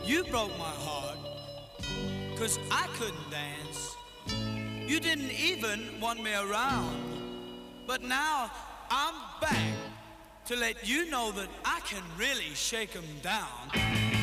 You broke my heart, 'cause I couldn't dance. You didn't even want me around. But now I'm back to let you know that I can really shake 'em down.